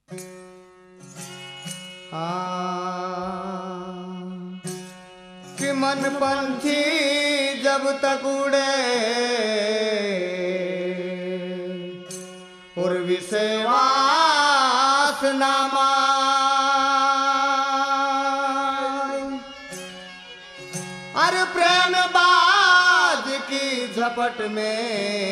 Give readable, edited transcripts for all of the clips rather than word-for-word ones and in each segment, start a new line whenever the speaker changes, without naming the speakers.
कि मन पंछी जब तक उड़े उर्वी से वासना अरे प्रेम बाज की झपट में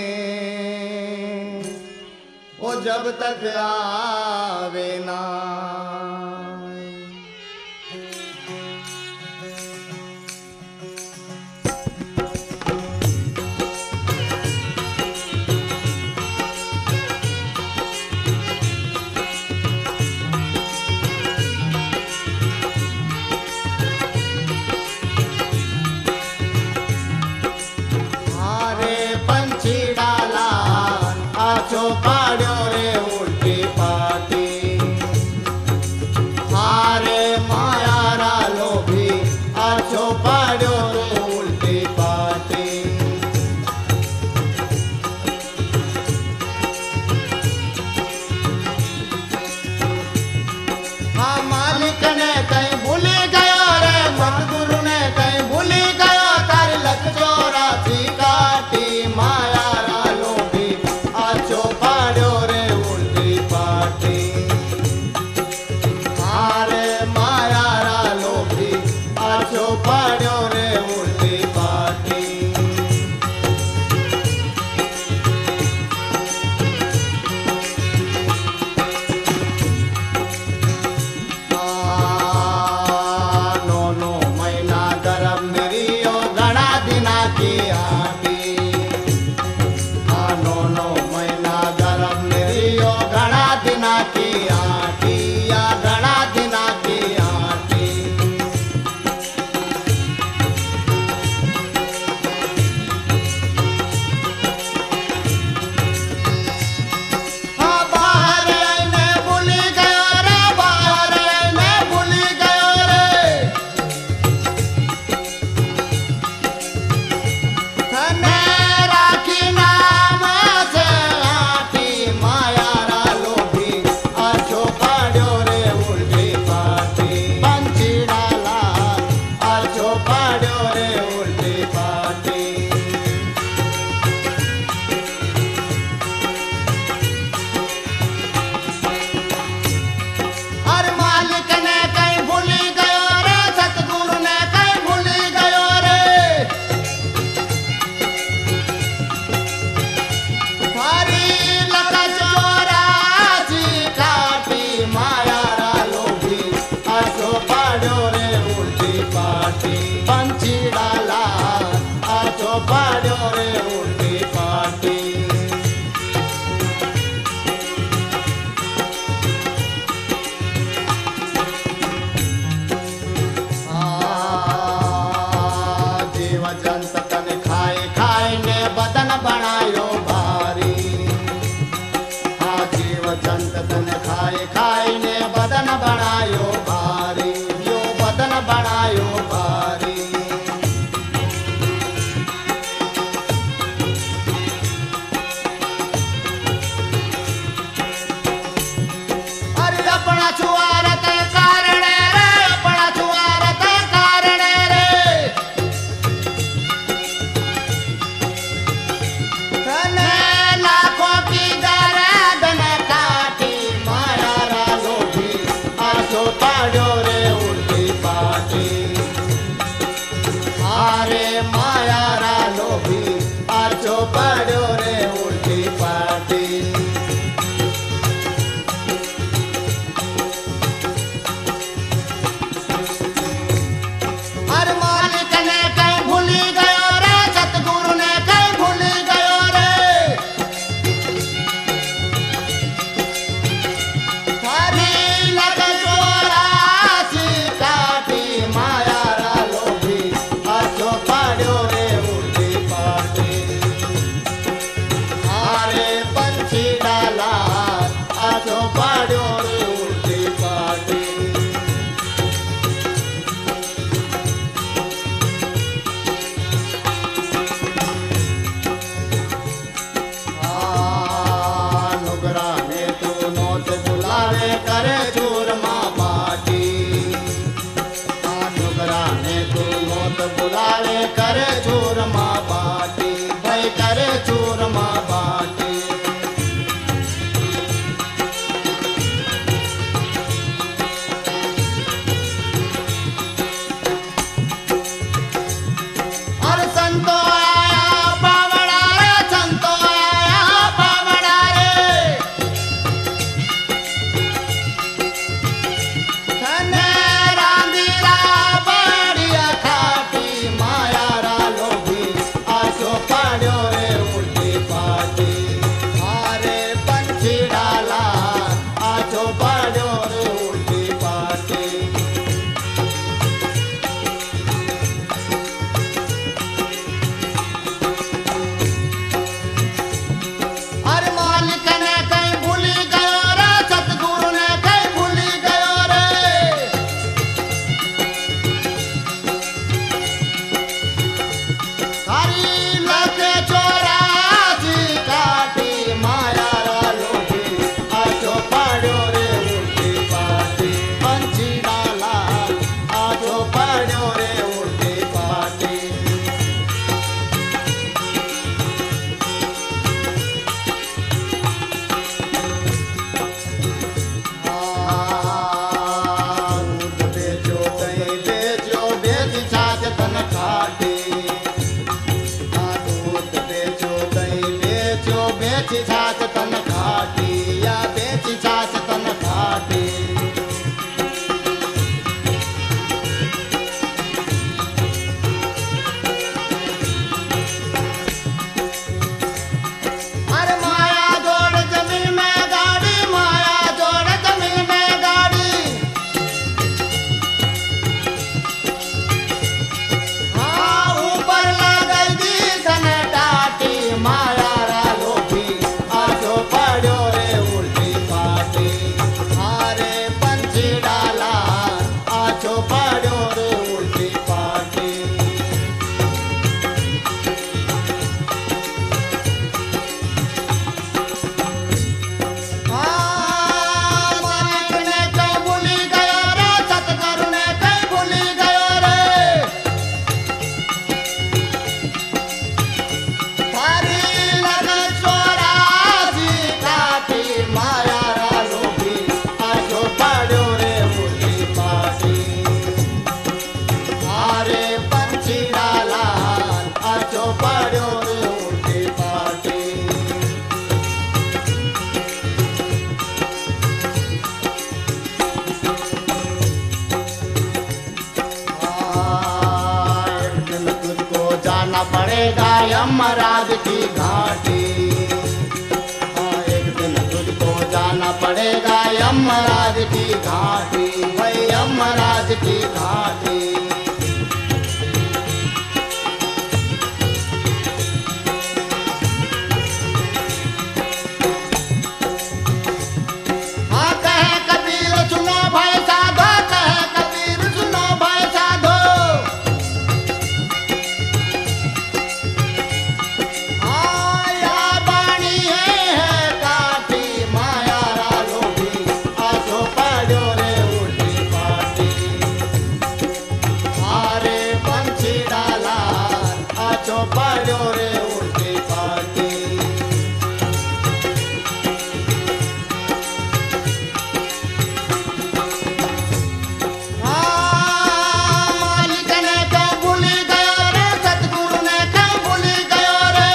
वो जब तक आवे ना पाड़ो रे उल्टी पाटी हारे माया रा लोभी आछो पाड़ो रे उल्टी पाटी हाँ मालिक ने कहीं भूली गयो रे सतगुरु ने कहीं भूली गयो तारी लख चौरासी काटी माया जाना पड़ेगा यमराज की घाटी। हाँ, एक दिन तुझको जाना पड़ेगा यमराज की घाटी, भाई यमराज की घाटी। पड़ो रे उल्टी पाटी। मालिक ने क्यों भूली गयो रे, सतगुरु ने क्यों भूली गयो रे।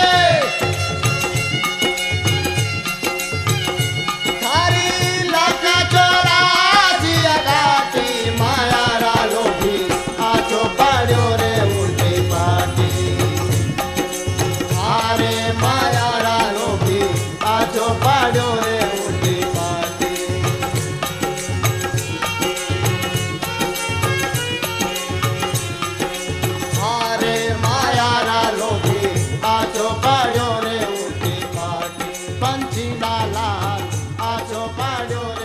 थारी लाख चौरासी अगाटी, माया रा लोभी आजो पड़ो रे उल्टी पाटी। अरे माया रा लोभी आजो पड़ो रे उल्टी पाटी। अरे माया रा लोभी आजो पड़ो रे उल्टी पाटी। पंछी लाल आजो पड़ो रे।